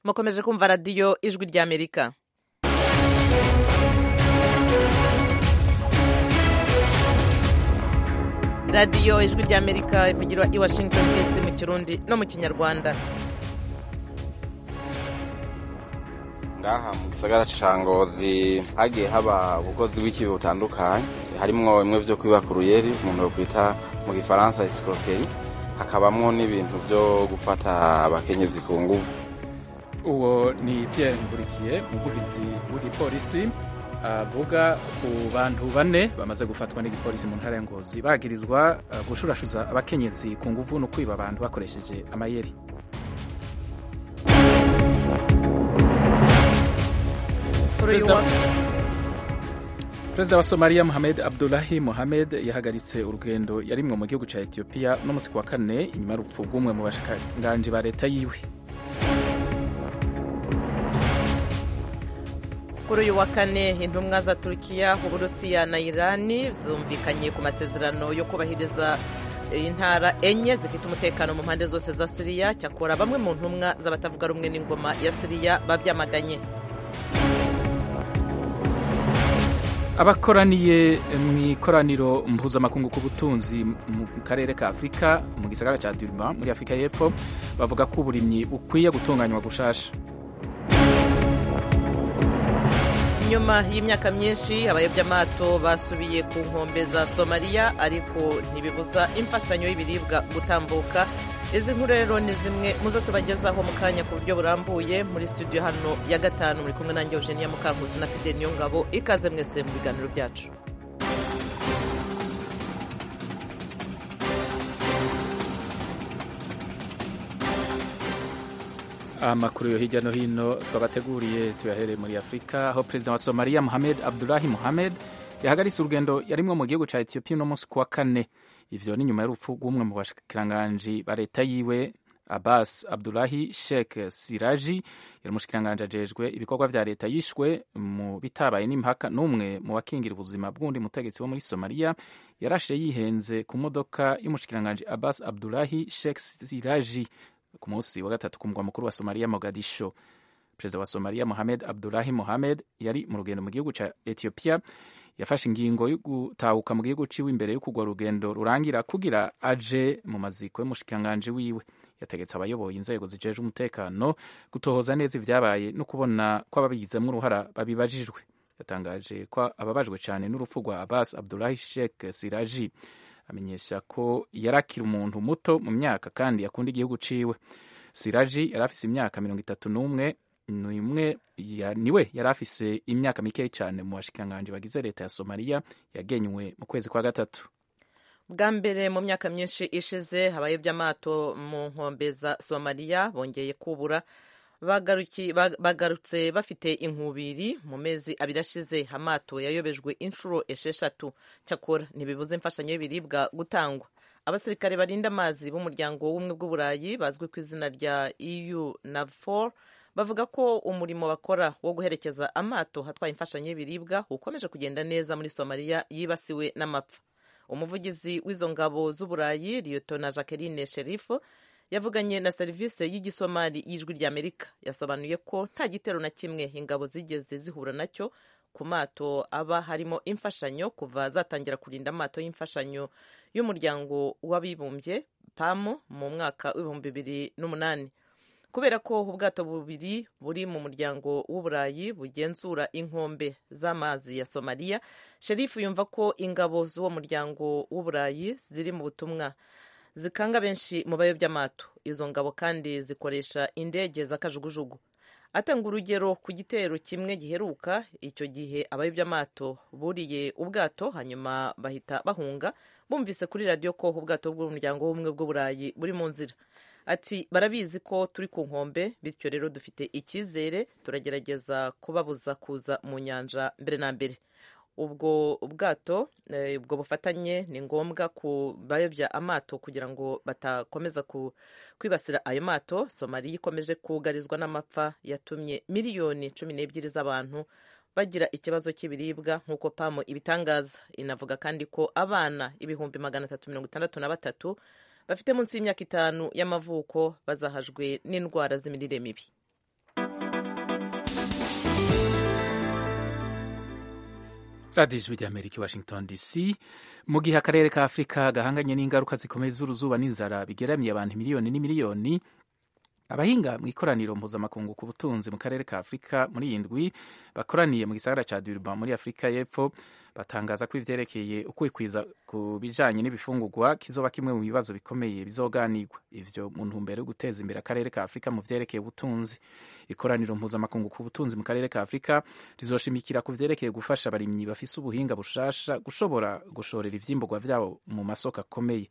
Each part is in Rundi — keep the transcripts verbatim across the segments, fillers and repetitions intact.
mukomeje kumva radiyo ijwi ry'amerika. radiyo ijwi ry'amerika ivugira i washington dc mu kirundi no mu kinyarwanda. ngaha mu gisagara ca Ngozi hagiye haba ubukozi bw'ikibi butandukanye, harimwo bimwe vyo kwiba kuruyeri umuntu yokwita mu gifaransa escroquerie, hakabamwo n'ibintu vyo gufata abakenyezi ku nguvu. Uwo ni Pierre Nkurikiye, umuvugizi w'igipolisi, avuga ku bantu bane bamaze gufatwa n'igipolisi mu ntara ya Ngozi bagirizwa gushurashuza abakenyezi ku nguvu no kwiba abantu bakoresheje amayeri. Perezida wa Somalia Mohamed Abdullahi Mohamed yahagaritse urugendo yarimwo mu gihugu ca Ethiopia no musi wa kane inyuma y'urupfu rw'umwe mu bashikiranganji ba leta yiwe. Kuri uyu wa kane intumwa za Turkiya, Uburusiya na Irani zumvikanye ku masezerano yo kubahiriza intara enye zifite umutekano mu mpande zose za Siriya. Cyakora bamwe mu ntumwa z'abatavuga rumwe n'ingoma ya Siriya babyamaganye. Abakoraniye mu ikoraniro mpuzamakungu ku butunzi mu karere ka Afurika mu gisagara ca Durban muri Afurika y'Epfo bavuga ko uburimyi bukwiye gutunganywa gushasha. Nyuma y'imyaka myinshi abayobyamato basubiye ku nkombe za Somalia, ariko ntibibuza imfashanyo y'ibiribwa gutambuka. Izi nkuru rero ni zimwe muzo tubagezaho mu kanya ku buryo burambuye muri studio hano ya gatanu. Muri kumwe nanjye Eugenia Mukankuzi na Fidel Niyongabo. Ikaze mwese mu biganiro byacu. Amakuru yo hirya no hino twabateguriye tuyahereye muri Afurika, aho perezida wa Somalia Mohamed Abdullahi Mohamed yahagaritse urugendo yarimwo mu gihugu ca Ethiopia no musi kuwa kane. Ivyo ni nyuma y'urupfu rw'umwe mu bashikiranganji ba leta yiwe, Abbas Abdullahi Sheikh Siraji, yari umushikiranganji ajejwe ibikorwa vya leta, yishwe mu bitabaye n'impaka n'umwe mu bakingira ubuzima bw'undi mutegetsi wo muri Somalia yarashe yihenze ku modoka y'umushikiranganji Abbas Abdullahi Sheikh Siraji ku munsi wa gatatu ku mugwa mukuru wa Somalia Mogadisho. Perezida wa Somalia Mohamed Abdullahi Mohamed yari mu rugendo mu gihugu ca Ethiopia, yafashe ingingo yo gutahuka mu gihugu ciwe imbere yo kugwa rugendo rurangira kugira aje mu maziko y'umushikiranganji wiwe. Yategetse abayoboye inzego zijeje umutekano gutohoza neza ivyabaye no kubona ko ababigizemwo uruhara babibajijwe. Yatangaje ko ababajwe cane n'urupfu rwa Abbas Abdullahi Sheikh Siraji, amenyesha ko yarakira umuntu muto mu myaka kandi yakunda igihugu ciwe. Siraji yari afise imyaka mirongo itatu n'umwe, nimwe ya, niwe yari afise imyaka mikeyi cyane mu bashikiranganji bagize leta ya Somalia yagenywe mu kwezi kwa gatatu. Bwa mbere mu myaka myinshi ishize abayobyamato mu nkombe za Somalia bongeye kubura. Bagarutse bafite inkubiri. Mu mezi abiri ashize amato yayobejwe inshuro esheshatu. Cyakora ntibibuze imfashanyo y'ibiribwa gutangwa. Abasirikare barinda amazi b'umuryango w'ubumwe bw'Uburayi bazwi ku izina rya E U NAVFOR bavuga ko umurimo bakora wo guherekeza amato hatwaye imfashanyo y'ibiribwa ukomeje kugenda neza muri Somalia yibasiwe n'amapfa. Umuvugizi w'izo ngabo z'Uburayi Lieutenant Jacqueline Sheriff yavuganye na serivisi y'igisomali y'ijwi ry'Amerika. Yasobanuye ko nta gitero na kimwe ingabo zigeze zihura nacyo ku mato aba harimo imfashanyo kuva zatangira kurinda amato y'imfashanyo y'umuryango w'abibumbye P A M mu mwaka w'ibihumbi bibiri n'umunani. Kubera ko ubwato bubiri buri mu muryango w'Uburayi bugenzura inkombe z'amazi ya Somalia, Sheriff yumva ko ingabo z'uwo muryango w'Uburayi ziri mu butumwa zikanga benshi mu bayobyamato. Izo ngabo kandi zikoresha indege z'akajugujugu. Atanga urugero ku gitero kimwe giheruka, icyo gihe abayobyamato buriye ubwato hanyuma bahita bahunga bumvise kuri radio ko ubwato bw'umuryango w'ubumwe bw'Uburayi buri mu nzira. Ati barabizi ko turi ku nkombe, bityo rero dufite icyizere, turagerageza kubabuza kuza mu nyanja mbere na mbere. Ubwo ubwato ubwo bufatanye ni ngombwa ku bayobya amato kugira ngo batakomeza kwibasira ayo mato. Somalia ikomeje kugarizwa n'amapfa yatumye miliyoni cumi n'ebyiri z'abantu bagira ikibazo cy'ibiribwa nk'uko P A M ibitangaza. Inavuga kandi ko abana ibihumbi magana atatu mirongo itandatu na batatu bafite munsi y'imyaka itanu y'amavuko bazahajwe n'indwara z'imirire mibi. radiyo ijwi ry'amerika i washington dc mu gihe akarere ka afurika gahanganye n'ingaruka zikomeye z'uruzuba n'inzara bigeramiye abantu miliyoni n'imiliyoni, abahinga mu ikoraniro mpuzamakungu ku butunzi mu karere ka afurika muri iyi ndwi bakoraniye mu gisagara ca Durban muri afurika y'epfo batangaza ko ivyerekeye ukwikwiza ku bijanye n'ibifungurwa kizoba kimwe mu bibazo bikomeye bizoganirwa, ivyo mu ntumbero yo guteza imbere akarere ka afurika mu vyerekeye ubutunzi. Ikoraniro mpuzamakungu ku butunzi mu karere ka afurika rizoshimikira ku vyerekeye gufasha abarimyi bafise ubuhinga bushasha gushobora gushorera ivyimburwa vyabo mu masoko akomeye.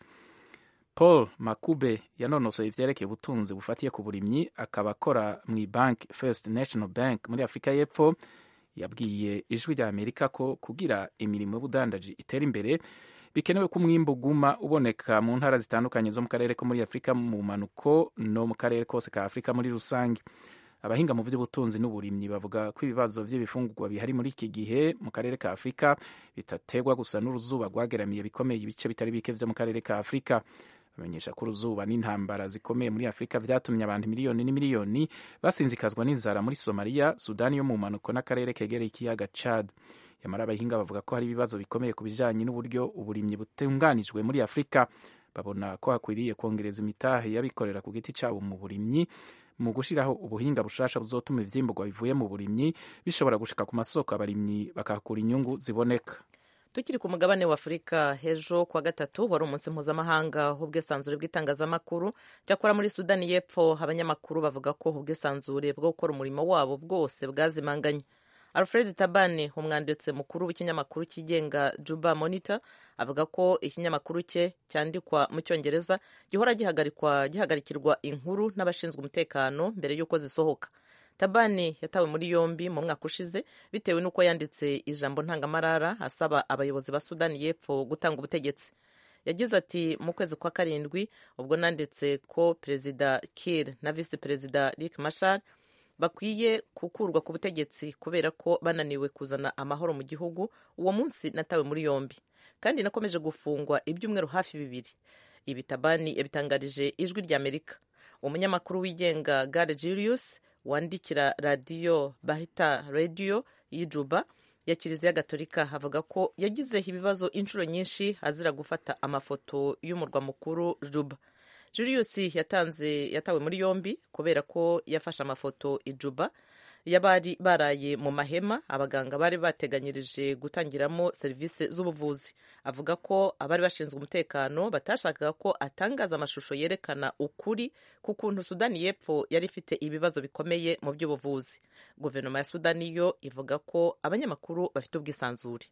Paul Makube yanonosoye ivyerekeye ubutunzi bufatiye ku burimyi akaba akora mu Bank First National Bank muri Afrika y'Epfo yabwiye ijwi rya Amerika ko kugira imirimo y'ubudandaji itera imbere bikenewe ko umwimbu uguma uboneka mu ntara zitandukanye zo mu karere ko muri Afrika mu manuko no mu karere kose ka Afrika muri rusange. Abahinga mu vy'ubutunzi n'uburimyi bavuga ko ibibazo vy'ibifungurwa bihari muri iki gihe mu karere ka Afrika bitategwa gusa n'uruzuba rwageramiye bikomeye ibice bitari bike vyo mu karere ka Afrika. Bamenyesha ko uruzuba n'intambara zikomeye muri Afrika vyatumye abantu miliyoni n'imiliyoni basinzikazwa n'inzara muri Somalia, Sudani yo mu manuko n'akarere kegereye ikiyaga Chad. Yamara abahinga bavuga ko hari ibibazo bikomeye ku bijanye n'uburyo uburimyi butunganijwe muri Afrika. Babona ko hakwiriye kongereza imitahe y'abikorera ku giti cabo mu burimyi mu gushiraho ubuhinga bushasha buzotuma ivyimburwa bivuye mu burimyi bishobora gushika ku masoko abarimyi bakakura inyungu ziboneka. Tukiri ku mugabane wa Afurika, hejo kwa gatatu wari umunsi mpuzamahanga w'ubwisanzure bw'itangazamakuru. Cyakora muri Sudani y'Epfo abanyamakuru bavuga ko ubwisanzure bwo gukora umurimo wabo bwose bwazimanganye. Alfred Tabani, umwanditsi mukuru w'ikinyamakuru kigenga Juba Monitor, avuga ko ikinyamakuru cye cyandikwa mu Cyongereza gihora gihagarikwa gihagarikirwa inkuru n'abashinzwe umutekano mbere y'uko zisohoka. Tabani yatawe muri yombi mu mwaka ushize bitewe n'uko yanditse ijambo ntangamarara asaba abayobozi ba Sudani y'Epfo gutanga ubutegetsi. Yagize ati mu kwezi kwa karindwi ubwo nanditse ko Perezida Kiir na Visi Perezida Riek Machar bakwiye gukurwa ku butegetsi kubera ko bananiwe kuzana amahoro mu gihugu, uwo munsi natawe muri yombi kandi nakomeje gufungwa ibyumweru hafi bibiri. Ibi Tabani yabitangarije ijwi rya Amerika. Umunyamakuru wigenga Gare Julius wandikira radiyo Bahita Radio y'Ijuba ya Kiliziya Gatolika avuga ko yagizeho ibibazo inshuro nyinshi azira gufata amafoto y'umurwa mukuru Juba. Julius yatanze yatawe muri yombi kubera ko yafashe amafoto ijuba y'abari baraye mu mahema abaganga bari bateganyirije gutangiramo serivisi z'ubuvuzi. Avuga ko abari bashinzwe umutekano batashakaga ko atangaza amashusho yerekana ukuri ku kuntu Sudani y'Epfo yari ifite ibibazo bikomeye mu by'ubuvuzi. Guverinoma ya Sudani yo ivuga ko abanyamakuru bafite ubwisanzure.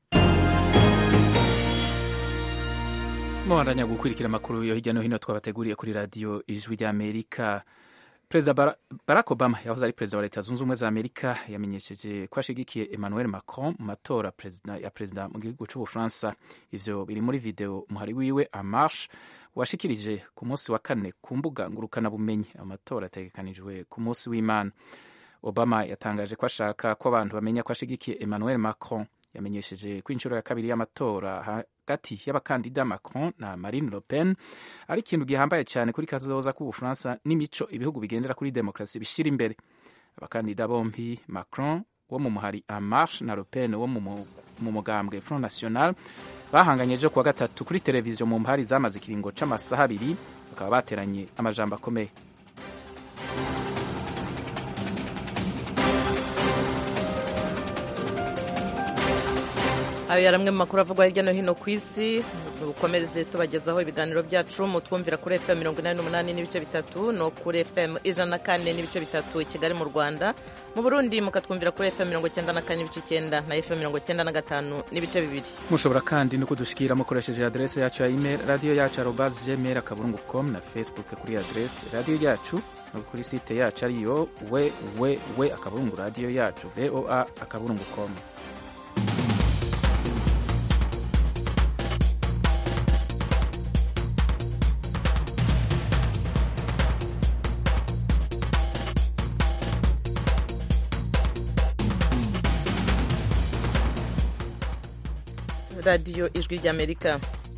Mwandanya gukurikira amakuru yo hirya no hino twabateguriye kuri radiyo ijwi rya Amerika. Perezida Barack Obama yahoze ari perezida wa Leta Zunze Ubumwe za Amerika yamenyesheje ko ashigikiye Emmanuel Macron mu matora ya perezida mu gihugu c'Ubufaransa. Ivyo biri muri video umuhari wiwe En Marche washikirije ku munsi wa kane ku mbuga ngurukana bumenyi. Amatora ategekanijwe ku munsi w'Imana. Obama yatangaje ko ashaka ko abantu bamenya ko ashigikiye Emmanuel Macron. Yamenyesheje ko inshuro ya kabiri y'amatora hagati y'abakandida Macron na Marine Le Pen ari ikintu gihambaye cyane kuri kazoza k'Ubufaransa n'imico ibihugu bigendera kuri demokarasi bishira imbere. Abakandida bombi Macron wo mu muhari En Marche na Le Pen wo mu mugambwe Front National bahanganye ejo kuwa gatatu kuri televiziyo mu mpari zamaze ikiringo c'amasaha abiri bakaba bateranye amajambo akomeye. Ayo yaramwe mu makuru avugwa hirya no hino ku isi. Dukomereze tubagezaho ibiganiro byacu mutwumvira kuri F M mirongo inani n'umunani n'ibice bitatu no kuri F M ijana na kane n'ibice bitatu i Kigali mu Rwanda. Mu Burundi mukatwumvira kuri F M mirongo icyenda na kane n'ibice icyenda na F M mirongo icyenda na gatanu n'ibice bibiri. Mushobora kandi no kudushikira mukoresheje adresse yacu ya email radio yacu arobase gmail akaburungu com na Facebook kuri adresse radio yacu no kuri site yacu ariyo www akaburungu radio yacu voa akaburungu com. radiyo ijwi ry'Amerika.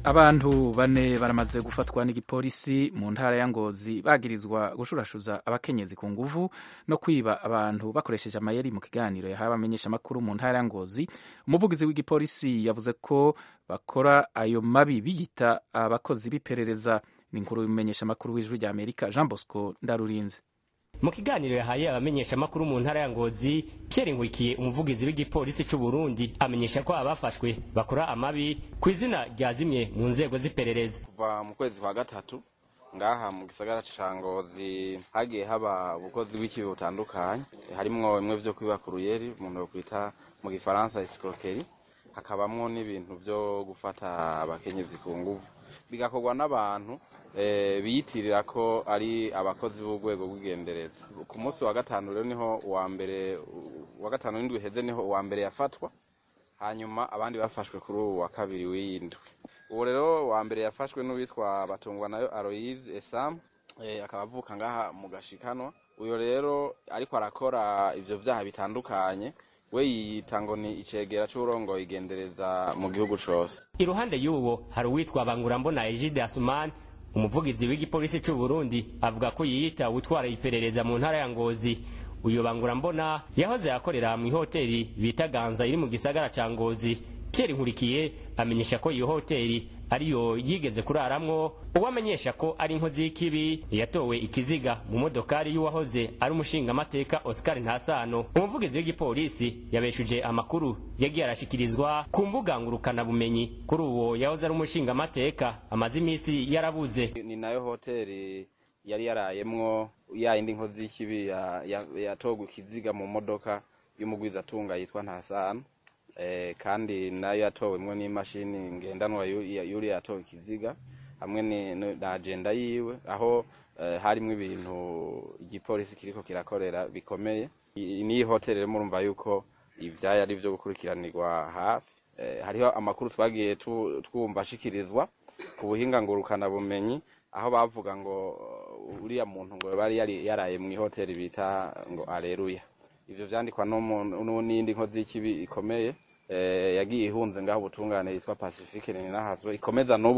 Abantu bane baramaze gufatwa n'igipolisi mu ntara ya Ngozi bagirizwa gushurashuza abakenyezi ku nguvu no kwiba abantu bakoresheje amayeri. Mu kiganiro yahawe abamenyesha makuru mu ntara ya Ngozi, umuvugizi w'igipolisi yavuze ko bakora ayo mabi biyita abakozi b'iperereza. Ni inkuru y'umumenyesha makuru w'Ijwi rya Amerika Jean Bosco Ndarurinze. Mu kiganiro yahaye abamenyesha makuru mu ntara ya Ngozi, Pierre Nkwikiye umuvugizi w'igipolisi cy'u Burundi amenyesha ko abafashwe bakora amabi ku izina rya zimwe mu nzego z'iperereza. Kuva mu kwezi kwa gatatu ngaha mu gisagara ca Ngozi hagiye haba ubukozi bw'ikibi butandukanye, harimwo bimwe vyo kwiba kuruyeri umuntu yo kwita mu gifaransa escroquerie, hakabamwo n'ibintu vyo gufata abakenyezi ku nguvu, bigakorwa n'abantu Eh, biyitirira ko ari abakozi b'urwego rw'igendereza. Ku munsi wa gatanu rero niho uwa mbere wa gatanu w'indwi heze niho uwa mbere yafatwa, hanyuma abandi bafashwe kuri ubu wa kabiri w'indwi. Uwo rero wa mbere yafashwe n'uwitwa Batungwa nayo Aloise Esam, eh, akaba avuka ngaha mu Gashikanwa. Uyo rero ariko arakora ivyo vyaha bitandukanye, we yiyita ngo ni icegera c'urongo igendereza mu gihugu cose. Iruhande y'uwo hari uwitwa Bangurambona Egide Asumani, umuvugizi w'igipolisi cy'u Burundi, avuga ko yiyita utwara iperereza mu ntara ya Ngozi. Uyo Bangurambona yahoze akorera mu hoteli bita Ganza iri mu gisagara ca Ngozi. Pierre Nkurikiye amenyesha ko iyo hoteli ariyo yigeze kuraramwo uwamenyesha ko ari inkozi y'ikibi yatowe ikiziga mu modokari y'uwahoze ari umushinga amateka Oscar Ntasano. Umuvugizi w'igipolisi yabeshuje amakuru yagiye arashikirizwa ku mbuga ngurukana bumenyi kuri uwo yahoze ari umushinga amateka amaze imisi yarabuze. Ni nayo hoteli yari yarayemwo ya indi nkozi y'ikibi yatogwa ikiziga mu modoka y'umugwiza tunga yitwa Ntasano. Eh, kandi nayo yatowemwo n'imashini ngendanwa yuri yatowe ikiziga hamwe na agenda yiwe, aho eh, harimwo ibintu igipolisi kiriko kirakorera bikomeye. Ni hotel rero murumva yuko ivyaya ari byo gukurikiranirwa hafi. Eh, hariho amakuru twagiye twumva ashikirizwa ku buhinga ngurukana bumenyi, aho bavuga ngo uriya muntu ngo bari yari yaraye mu hotel bita ngo Aleluya. Ivyo vyandikwa no n'indi nkozi y'ikibi ikomeye eh yagiye ihunze ngaho ubutungane yitwa Pacifique ni nahazwe ikomeza no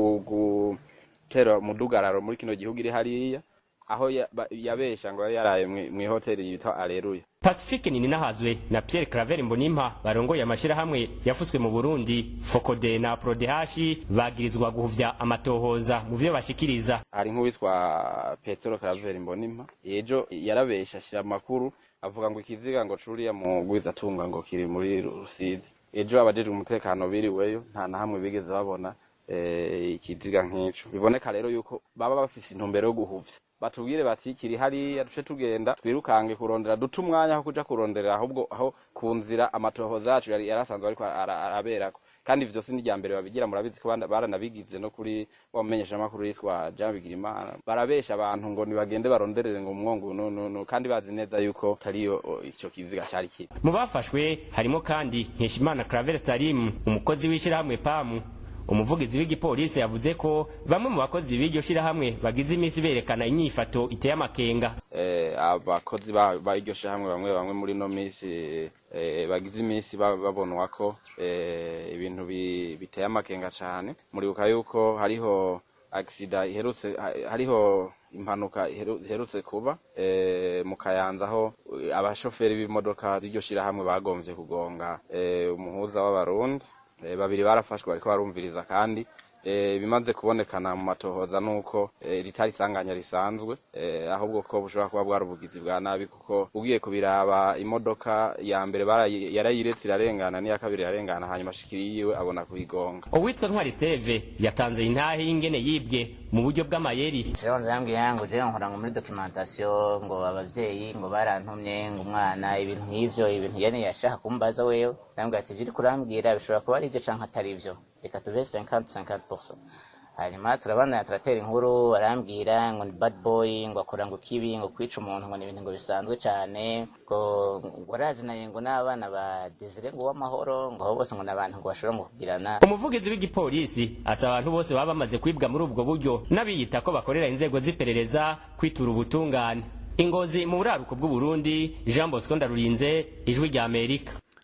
gutera mudugararo muri kino gihugu iri hariya, aho yabesha ngo yaraye mu hoteli yitwa Aleluya. Pacifique ni nahazwe na Pierre Claver Mbonimpa barongoye amashira hamwe yafuswe mu Burundi Focode na Prodehashi bagirizwa guhuvya amatohoza mu vyo bashikiriza. Hari nk'uwitwa Petro Claver Mbonimpa ejo yarabesha shira makuru avuga ngo ikiziga ngo curiya mu gwiza tunga ngo kiri muri Rusizi. Ejo abajeje umutekano biriweyo nta na hamwe bigeze babona eh ikiziga nk'ico. Biboneka rero yuko baba bafise intumbero yo guhuvya, batubwire bati kiri hari yaduce tugenda twirukange kurondera duta umwanya aho kuja kurondera ahubwo aho kunzira amatohoza yacu yari yarasanzwe ariko araberako. Kandi ivyo sindi rya mbere babigira, murabizi ko baranabigize no kuri wamenyesha makuru yitwa Jean Bigirimana. Barabesha abantu ngo nibagende baronderere ngo umwongo no no, no kandi bazi neza yuko tariyo ico kiziga cyari kiri. Mu bafashwe harimo kandi Nkeshimana Claver Salim, umukozi w'ishirahamwe P A M. Umuvugizi w'igipolisi yavuze ko bamwe mu bakozi b'iryo shirahamwe bagize imisi berekana inyifato iteye amakenga. Eh abakozi ba iryo shirahamwe bamwe bamwe muri no misi eh bagize imisi babonwa ko eh ibintu biteye amakenga cyane. Muri uka yuko hariho accident iherutse, hariho impanuka iherutse kuba eh mu Kayanza aho abashoferi b'imodoka z'iryo shirahamwe bagomvye kugonga eh umuhuza w'abarundi. E, babiri barafashwe ariko barumviriza, kandi e, bimaze kubonekana mu matohoza nuko e, ritari sanganya risanzwe e, ahubwo ko bushobora kuba bwarubugizi bwa nabi, kuko ugiye kubiraba imodoka ya mbere yarayiretse irarengana n'iya kabiri yarengana hanyuma shikiriyiwe abona kuyigonga. Uwitwa Ntwari Steve yatanze intahe ingene yibwe mu buryo bw'amayeri. Jewe ndambwiye yango je nkora ngo muri documentation ngo abavyeyi ngo barantumye ngo umwana ibintu nk'ivyo ibintu yene yashaka kumbaza wewe, ndambwiye ati viri kurambwira bishobora kuba ari ivyo canke atari ivyo, reka tuve cinquante cinquante pourcent. Hanyuma turabana turatera inkuru, arambwira ngo ni bad boy, ngo akora ngo kibi, ngo kwica umuntu ngo ni ibintu ngo bisanzwe cyane, ngo warazinanye ngo n'abana ba Desire ngo w'amahoro, ngo bose ngo nabantu ngo bashobora ngo kugirana. Umuvugizi w'igipolisi asaba abantu bose baba bamaze kwibwa muri ubwo buryo n'abiyita ko bakorera inzego z'iperereza kwitura ubutungane. Ingozi mu buraruko bw'u Burundi, Jean Bosco Ndarurinze, Ijwi rya Amerika.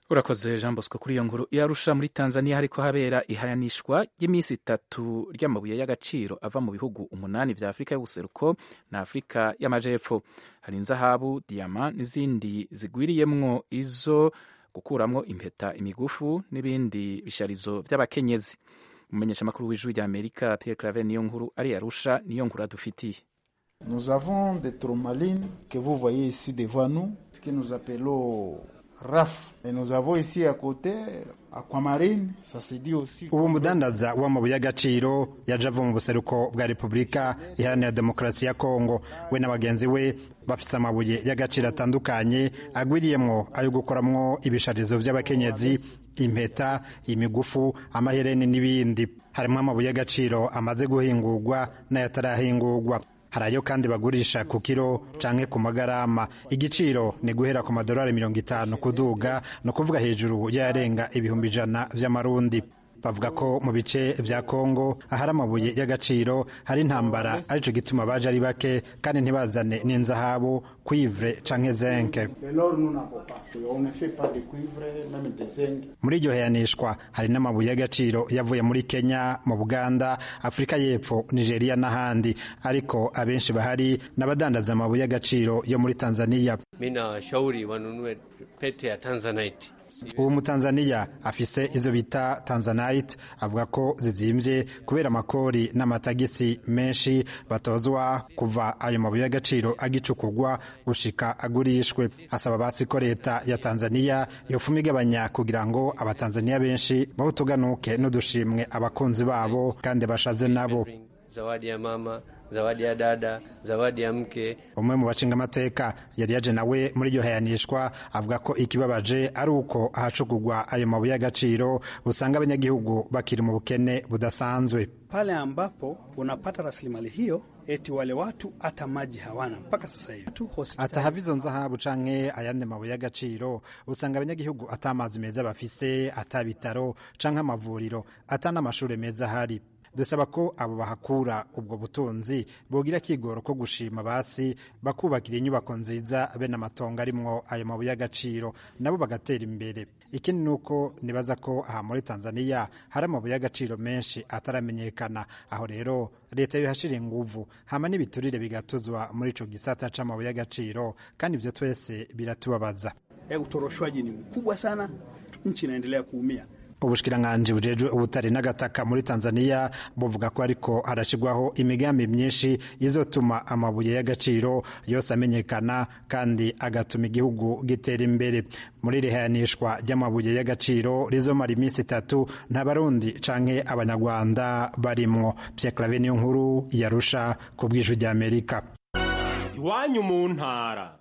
urakoze Jean Bosco kuri iyo nkuru. Yarusha muri Tanzania hariko habera ihayanishwa ry'iminsi itatu ry'amabuye y'agaciro ava mu bihugu umunani vya Afrika y'ubuseruko na Afrika y'amajepfo. Hari inzahabu, diama n'izindi zigwiriyemwo izo gukuramwo impeta, imigufu n'ibindi bisharizo vy'abakenyezi. Umumenyeshamakuru w'ijwi rya Amerika Pierre Claver niyo nkuru ari Arusha, niyo nkuru adufitiye. Nous avons des tourmalines que vous voyez ici devant nous, ce que nous appelons raf. Et nous avons ici à côté aquamarine, ça se dit aussi. Ubu mudandaza w'amabuye y'agaciro yaje ava mu buseruko bwa Repubulika Iharanira Demokarasi ya Kongo, we n'abagenzi we bafise amabuye y'agaciro atandukanye agwiriyemwo ayo gukoramwo ibisharizo vy'abakenyezi, impeta, imigufu, amahereni n'ibindi. Harimo amabuye y'agaciro amaze guhingurwa n'ayatarahingurwa. Harayo kandi bagurisha ku kilo canke ku magarama. Igiciro ni guhera ku madolari mirongo itanu kuduga, no kuvuga hejuru yarenga ibihumbi ijana vy'amarundi. Bavuga ko mu bice vya Kongo ahari amabuye y'agaciro hari intambara, arico gituma baje ari bake kandi ntibazane n'inzahabu, cuivre canke zinc. Muri iryo hayanishwa hari n'amabuye y'agaciro yavuye muri Kenya, mu Buganda, Afrika y'Epfo, Nigeria n'ahandi, ariko abenshi bahari n'abadandaza amabuye y'agaciro yo muri Tanzania. Mina shauri wanunue pete ya Tanzanite. Uwo Mutanzania afise izo bita Tanzanite, avuga ko zizimvye kubera amakori n'amatagisi menshi batozwa kuva ayo mabuye y'agaciro agicukugwa gushika agurishwe. Asaba basi ko leta ya Tanzania yofuma igabanya kugira ngo abatanzania benshi bawutuganuke n'udushimwe abakunzi babo kandi bashaze nabo. Zawadi ya mama, zawadi ya dada, zawadi ya mke. Umwe mu bacinga amateka yari yaje nawe muri iryo hayanishwa avuga ko ikibabaje ari uko ahacukugwa ayo mabuye y'agaciro usanga abanyagihugu bakiri mu bukene budasanzwe. Pale ambapo unapata rasilimali hiyo, eti wale watu hata maji hawana mpaka sasa hivi tu hospitali. Ata havizo nzahabu canke ayandi mabuye y'agaciro usanga abanyagihugu ata amazi meza bafise, ata bitaro canke amavuriro, ata n'amashure meza hari. Dusaba ko abo bahakura ubwo butunzi bogira kigoro ko gushima basi bakubakira inyubako nziza bene amatongo arimwo ayo mabuye y'agaciro nabo bagatera imbere. Ikindi nuko nibaza ko aha muri Tanzania hari amabuye y'agaciro menshi ataramenyekana, aho rero leta yohashira inguvu hama n'ibiturire bigatuzwa muri ico gisata c'amabuye y'agaciro, kandi ivyo twese biratubabaza. E, utoroshwaji ni mkubwa sana, nchi inaendelea kuumia. Ubushikiranganje bujejwe ubutari n'agataka muri Tanzania buvuga ko ariko harashigwaho imigambi myinshi izotuma amabuye y'agaciro yose amenyekana kandi agatuma igihugu gitera imbere. Muri rihayanishwa ry'amabuye y'agaciro rizomara iminsi itatu nta Barundi canke Abanyarwanda barimwo. Pierre Claver niyo nkuru yarusha ku bw'ijwi rya Amerika. Iwanyu mu ntara.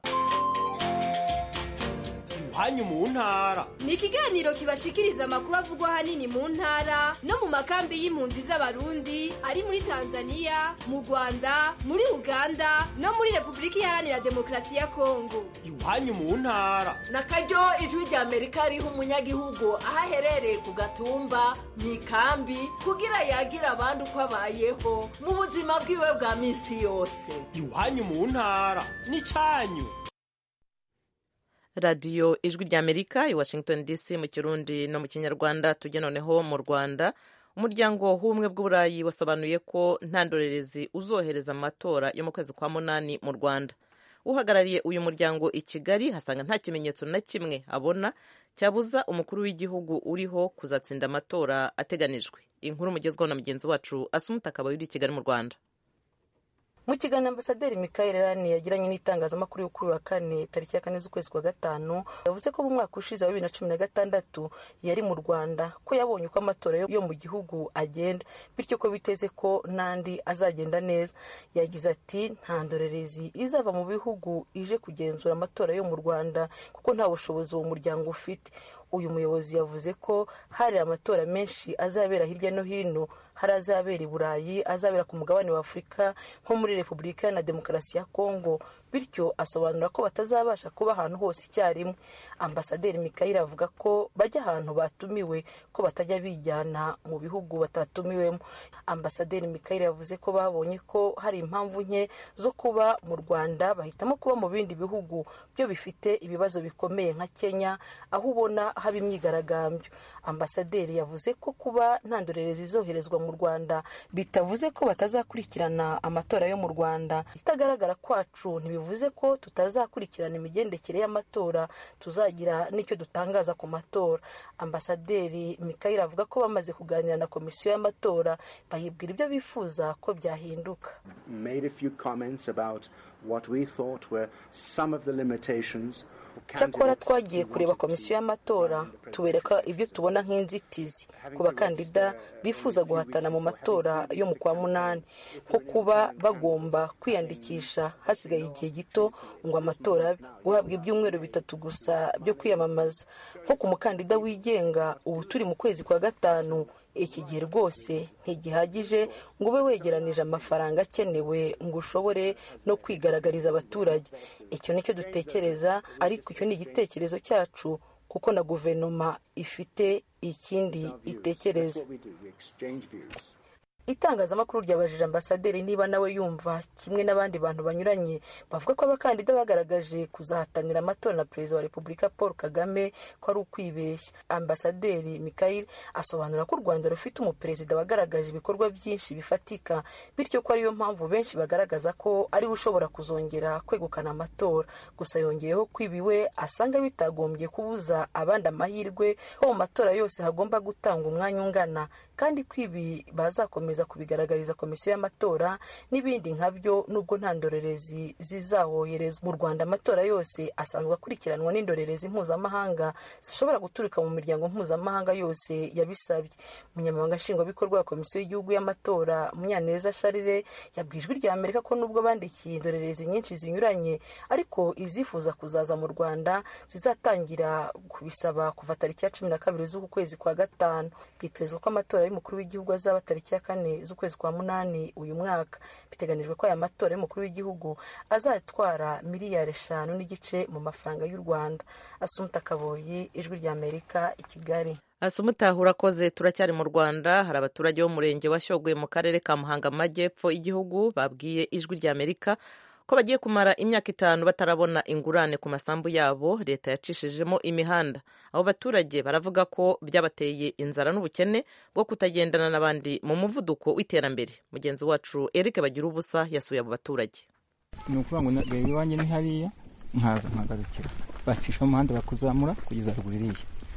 Iwanyu mu ntara ni ikiganiro kibashikiriza amakuru avugwa hanini mu ntara no mu makambi y'impunzi z'abarundi ari muri Tanzania, mu Rwanda, muri Uganda no muri Repubulika Iharanira Demokarasi ya Kongo. Iwanyu mu ntara na karyo ijwi rya Amerika riho umunyagihugu aho aherereye ku gatumba mu ikambi kugira yagira abandi uko abayeho mu buzima bwiwe bwa minsi yose. Iwanyu mu ntara ni cyanyu. Radio ijwi rya Amerika i Washington D C mu Kirundi no mu Kinyarwanda. Tujye noneho mu Rwanda. Umuryango w'ubumwe bw'Uburayi wasobanuye ko nta ndorerezi uzohereza amatora yo mu kwezi kwa munani mu Rwanda. Uhagarariye uyu muryango i Kigali hasanga nta kimenyetso na kimwe abona cyabuza umukuru w'igihugu uriho kuzatsinda amatora ateganijwe. Inkuru mugezweho na mugenzi wacu Asumuta Kabayuri i Kigali mu Rwanda. Mu kiganiro Ambasaderi Michael Rani yagiranye n'itangazamakuru yo kuri wa kane tariki ya kane z'ukwezi kwa gatanu yavuze ko mu mwaka ushize wa bibiri na cumi na gatandatu yari mu Rwanda ko yabonye uko amatora yo mu gihugu agenda, bityo ko biteze ko n'andi azagenda neza. Yagize ati nta ndorerezi izava mu bihugu ije kugenzura amatora yo mu Rwanda kuko nta bushobozi uwo muryango ufite. Uyu muyobozi yavuze ko hari amatora menshi azabera hirya no hino hari azabera i Burayi, azabera ku mugabane wa Afurika nko muri Repubulika na Demokarasi ya Kongo, bityo asobanura ko batazabasha kuba ahantu hose icyarimwe. Ambasaderi Mikayire avuga ko bajya ahantu batumiwe ko batajya bijyana mu bihugu batatumiwemo. Ambasaderi Mikayire yavuze ko babonye ko hari impamvu nke zo kuba mu Rwanda, bahitamo kuba mu bindi bihugu byo bifite ibibazo bikomeye nka Kenya, aho ubona haba imyigaragambyo. Ambasaderi yavuze ko kuba nta ndorerezi zoherezwa mu Rwanda bitavuze ko batazakurikirana amatora yo mu Rwanda. Itagaragara kwacu ntibivuze ko tutazakurikirana imigendekere y'amatora, tuzagira n'icyo dutangaza ku matora. Ambasaderi Mikayire avuga ko bamaze kuganira na komisiyo y'amatora, bayibwira ibyo bifuza ko byahinduka. Made a few comments about what we thought were some of the limitations. Cyakora twagiye kureba komisiyo y'amatora, tubereka ibyo tubona nk'inzitizi ku bakandida bifuza guhatana mu matora yo mu kwa munani, nko kuba bagomba kwiyandikisha hasigaye igihe gito ngo amatora abe, guhabwa ibyumweru bitatu gusa byo kwiyamamaza. Nko ku mukandida wigenga, ubu turi mu kwezi kwa gatanu, iki gihe rwose ntigihagije ngo ube wegeranije amafaranga akenewe ngo ushobore no kwigaragariza abaturage. Icyo nicyo dutekereza, ariko icyo ni igitekerezo cyacu kuko na guverinoma ifite ikindi itekereza. Itangazamakuru ryabajije ambasaderi niba nawe yumva kimwe n'abandi bantu banyuranye bavuga ko abakandida bagaragaje kuzahatanira amatora na perezida wa Repubulika Paul Kagame ko ari ukwibeshya. Ambasaderi Mikayire asobanura ko u Rwanda rufite umuperezida wagaragaje ibikorwa byinshi bifatika, bityo ko ariyo mpamvu benshi bagaragaza ko ari ushobora kuzongera kwegukana amatora. Gusa yongeyeho ko ibiwe asanga bitagombye kubuza abandi amahirwe, ko mu matora yose hagomba gutanga umwanya ungana, kandi ko ibi bazakomeza kubigaragariza komisiyo y'amatora n'ibindi nkabyo nubwo nta ndorerezi zizawoherezwa mu Rwanda. Amatora yose asanzwe akurikiranwa n'indorerezi mpuzamahanga zishobora guturuka mu miryango mpuzamahanga yose yabisabye. Umunyamabanga nshingwabikorwa wa komisiyo y'igihugu y'amatora Munyaneza Charles yabwiye Ijwi rya Amerika ko nubwo bandikiye indorerezi nyinshi zinyuranye, ariko izifuza kuzaza mu Rwanda zizatangira kubisaba kuva tariki ya cumi na kabiri z'uku kwezi kwa gatanu. Byitezwe ko amatora y'umukuru w'igihugu azaba tariki ya kane z'ukwezi kwa munani uyu mwaka. Biteganijwe ko aya matora y'umukuru w'igihugu azatwara miliyari eshanu n'igice mu mafaranga y'u Rwanda. Asumta Kaboyi, Ijwi rya Amerika, i Kigali. Asumta, urakoze. Turacyari mu Rwanda. Hari abaturage bo murenge wa Shyogwe mu karere ka Muhanga amajyepfo y'igihugu babwiye Ijwi rya Amerika ko bagiye kumara imyaka itanu batarabona ingurane ku masambu yabo leta yacishijemo imihanda. Abo baturage baravuga ko byabateye inzara n'ubukene bwo kutagendana n'abandi mu muvuduko w'iterambere. Mugenzi wacu Eric Bagirubusa yasuye abo baturage. Ni ukuvuga ngo reba iwanjye ni hariya, nkaza nkagarukira bacisha umuhanda bakuzamura kugeza ruguru iriya.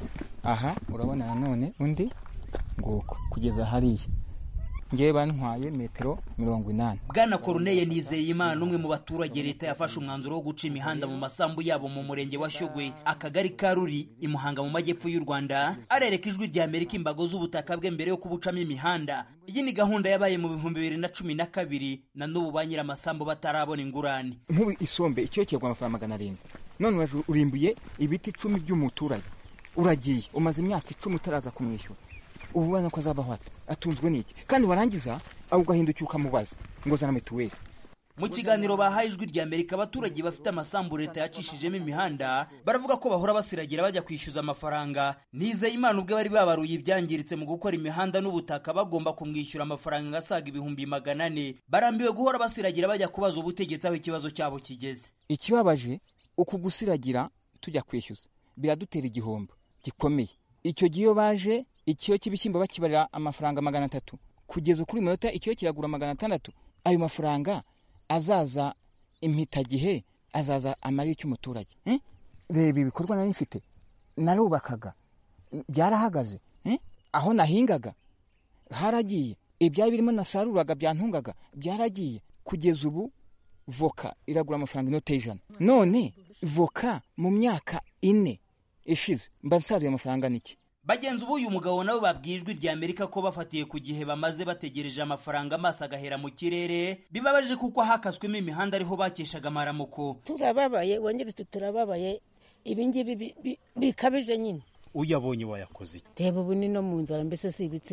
Aha urabona nanone undi nguko kugeza hariya. Ngewe bantwaye metero mirongo inani. Bwana Corneille Nizeyimana, umwe mu baturage leta yafashe umwanzuro wo guca imihanda mu masambu yabo mu murenge wa Shyogwe, akagari ka Ruri, i Muhanga mu majyepfo y'u Rwanda, arereka Ijwi rya Amerika imbago z'ubutaka bwe mbere yo kubucamo imihanda. Iyi ni gahunda yabaye mu bihumbi bibiri na cumi na kabiri, na n'ubu ba nyir'amasambu batarabona ingurane. Nk'ubu isombe icyo kigwa amafaranga magana arindwi, none urimbuye ibiti icumi by'umuturage, uragiye umaze imyaka icumi utaraza kumwishyura. Ubu ubona ko azabaho ate, atunzwe n'iki? Kandi warangiza aho ugahindukira ukamubaza ngo zana mituweli. Mu kiganiro bahaye Ijwi rya Amerika, abaturage bafite amasambu leta yacishijemo imihanda baravuga ko bahora basiragira bajya kwishyuza amafaranga. Nizeyimana ubwe bari babaruye ibyangiritse mu gukora imihanda n'ubutaka bagomba kumwishyura amafaranga asaga ibihumbi magana ane. Barambiwe guhora basiragira bajya kubaza ubutegetsi aho ikibazo cyabo kigeze. Ikibabaje uku gusiragira tujya kwishyuza biradutera igihombo gikomeye. Icyo gihe baje ikiyo cy'ibishyimbo bakibarira amafaranga magana atatu, kugeza kuri minota ikiyo kiragura magana atandatu. Ayo mafaranga azaza impitagihe, azaza amarira cy'umuturage. Eh? Reba ibikorwa nari mfite, narubakaga byarahagaze. Eh? Aho nahingaga haragiye, ibyaye birimo nasaruraga byantungaga byaragiye. Kugeza ubu voka iragura amafaranga inote y'ijana. None voka mu myaka ine ishize mba nsaruye amafaranga niki? Bagenzi ubu uyu mugabo nabo babwiye Ijwi rya Amerika ko bafatiye ku gihe bamaze bategereje amafaranga amaso agahera mu kirere, bibabaje kuko hakaswemo imihanda ariho bakeshaga amaramuko. Turababaye, wongere tuturababaye, ibi ngibi bikabije nyine. Uyabonye wayakoze iki? Reba ubu ni no mu nzara, mbese si ibitsingo.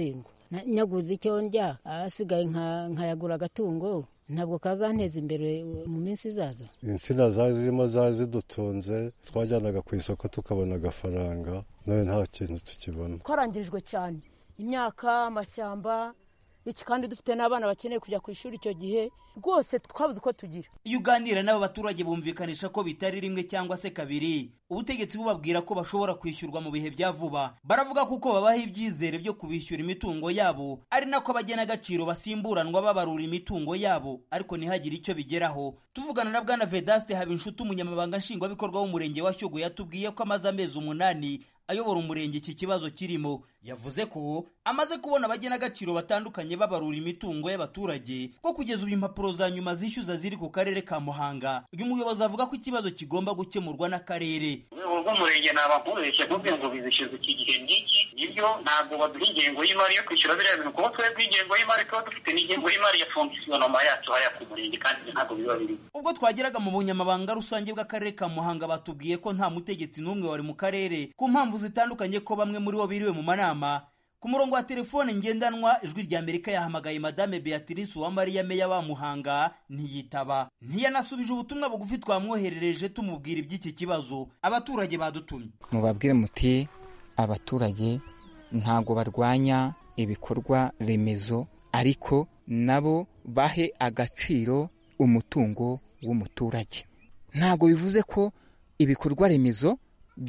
nyaguze icyo ndya asigaye nkayagura agatungo ntabwo kazanteza imbere mu minsi izaza. Insina zari zirimo zari zidutunze twajyanaga ku isoko tukabona agafaranga nawe nta kintu tukibona. Twarangirijwe cyane imyaka amashyamba iki kandi dufite n'abana bakeneye kujya ku ishuri icyo gihe rwose twabuze uko tugira. Iyo uganira n'aba baturage bumvikanisha ko bitari rimwe cyangwa se kabiri ubutegetsi bubabwira ko bashobora kwishyurwa mu bihe bya vuba. Baravuga kuko babaha ibyizere byo kubishyura imitungo yabo ari nako bagena agaciro basimburanwa babarura imitungo yabo ariko ntihagire icyo bigeraho. Tuvugana na Bwana Vedaste Habinshuti umunyamabanga nshingwabikorwa w'umurenge wa Shyogwe yatubwiye ko amaze amezi umunani ayobora umurenge iki kibazo kirimo. Yavuze ko amaze kubona abagena agaciro batandukanye babarura imitungo y'abaturage ko kugeza ubu impapuro za nyuma zishyuza ziri ku karere ka Muhanga. Uyu muyobozi avuga ko ikibazo kigomba gukemurwa n'akarere. Umurenge nabakubeshye kuko ngo bizishyurwa iki gihe n'iki nibyo ntabwo baduha ingengo y'imari yo kwishyura biriya bintu kuko twebwe ingengo y'imari tuba dufite n'ingengo y'imari ya fondisiyonoma yacu haya ku murenge kandi ntabwo biba biri. Ubwo twageraga mu bunyamabanga rusange bw'akarere ka Muhanga batubwiye ko nta mutegetsi n'umwe wari mu karere ku mpamvu zitandukanye ko bamwe muri bo biriwe mu manama. Ku murongo wa telefone ngendanwa ijwi rya Amerika yahamagaye Madame Beatrice Uwamariya meya wa Muhanga ntiyitaba. Ntiyanasubije ubutumwa bugufi twamwoherereje tumubwira iby'iki kibazo. Abaturage badutumye mubabwire muti abaturage ntago barwanya ibikorwa remezo ariko nabo bahe agaciro umutungo w'umuturage. Ntago bivuze ko ibikorwa remezo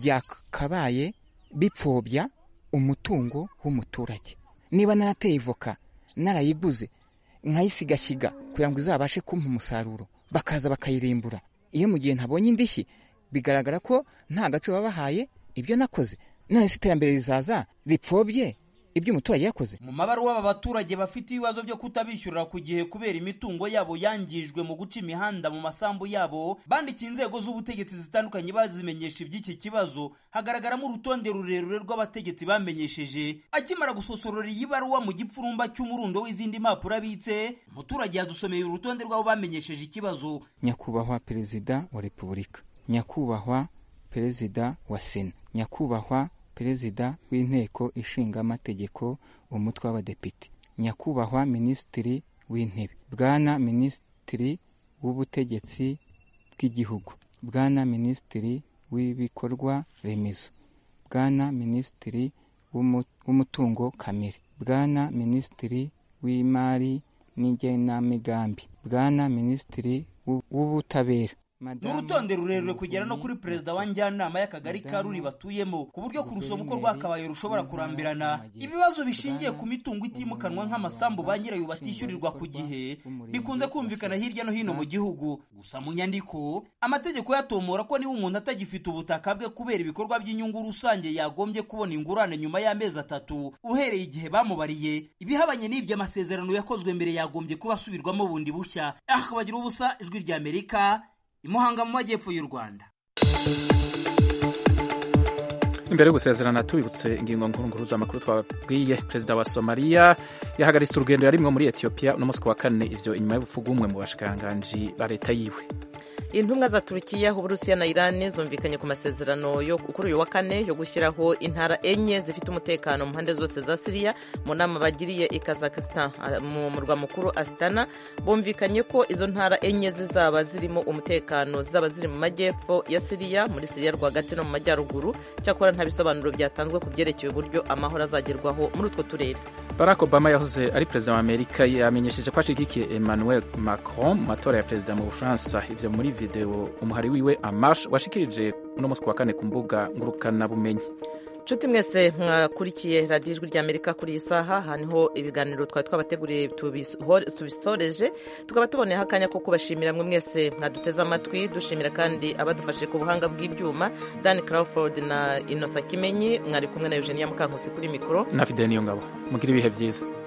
byakabaye bipfobya umutungo w'umuturage. Niba narateye ivoka narayiguze nkayisigashiga kugira ngo izabashe kumpa umusaruro bakaza bakayirimbura, iyo mu gihe ntabonye indishyi bigaragara ko nta gace babahaye ibyo nakoze, none se iterambere rizaza ripfobye ibyo umuturage yakoze. Mu mabaruwa aba baturage bafite ibibazo byo kutabishyurira ku gihe kubera imitungo yabo yangijwe mu guca imihanda mu masambu yabo bandikiye inzego z'ubutegetsi zitandukanye bazimenyesha iby'iki kibazo. Hagaragaramo urutonde rurerure rw'abategetsi bamenyesheje. Akimara gusosorora iyi baruwa mu gipfurumba cy'umurundo w'izindi mpapuro abitse, umuturage yadusomeye urutonde rw'abo bamenyesheje ikibazo. Nyakubahwa Perezida wa Repubulika, Nyakubahwa Perezida wa Sena, Nyakubahwa Perezida w'inteko ishinga amategeko umutwe w'abadepite, Nyakubahwa Minisitiri w'intebe, Bwana Minisitiri w'ubutegetsi bw'igihugu, Bwana Minisitiri w'ibikorwa remezo, Bwana Minisitiri w'umutungo kamere, Bwana Minisitiri w'imari n'igenamigambi, Bwana Minisitiri w'ubutabera. N'urutonde rurerure kugera no kuri perezida wa njyanama y'akagari ka Ruri batuyemo ku buryo kurusoma uko rwakabaye rushobora kurambirana. Ibibazo bishingiye ku mitungo itimukanwa nk'amasambu ba nyirayo batishyurirwa ku gihe bikunze kumvikana hirya no hino mu gihugu. Gusa mu nyandiko amategeko yatomora ko niba umuntu atagifite ubutaka bwe kubera ibikorwa by'inyungu rusange yagombye kubona ingurane nyuma y'amezi atatu uhereye igihe bamubariye. Ibihabanye n'ibyo amasezerano yakozwe mbere yagombye kuba asubirwamo bundi bushya. Akabagira ubusa ijwi rya Amerika Imuhanga mu majyepfo y'u Rwanda. Imbere yo gusezerana tubibutse ingingo nkuru nkuru z'amakuru twabwiye. Perezida wa Somalia yahagaritse urugendo yarimwe muri Ethiopia no musi wa kane, ivyo inyuma y'ubupfu bw'umwe mu bashikanganje ba leta yiwe. Intumwa za Turukiya, Uburusiya na Iran zumvikanye ku masezerano yo kuri uyu wa kane yo gushyiraho intara enye zifite umutekano mu mpande zose za Syria. Mu nama bagiriye i Kazakhstan mu murwa mukuru Astana, bumvikanye ko izo ntara enye zizaba zirimo umutekano, zizaba ziri mu majyepfo ya Syria, muri Syria rwagati no mu majyaruguru. Cyakora nta bisobanuro byatanzwe ku byerekeye uburyo amahoro azagerwaho muri utwo turere. Barack Obama yahoze ari perezida wa Amerika yamenyesheje ko ashigikiye Emmanuel Macron mu matora ya perezida mu Bufaransa. Ivyo muri video umuhari wiwe Amash washikirije uno musi wa kane ku mbuga ngurukana bumenyi. Nshuti mwese mwakurikiye radiyo ijwi rya Amerika kuri iyi saha, haniho ibiganiro twari twabateguriye tubisoreje, tukaba tuboneyeho akanya ko kubashimira mwe mwese mwaduteze amatwi, dushimira kandi abadufashe ku buhanga bw'ibyuma, Dan Crawford na Innocent Kimenyi, mwari kumwe na Eugenia Mukankusi kuri mikoro na Fidel Niyongabo. Mugira ibihe byiza.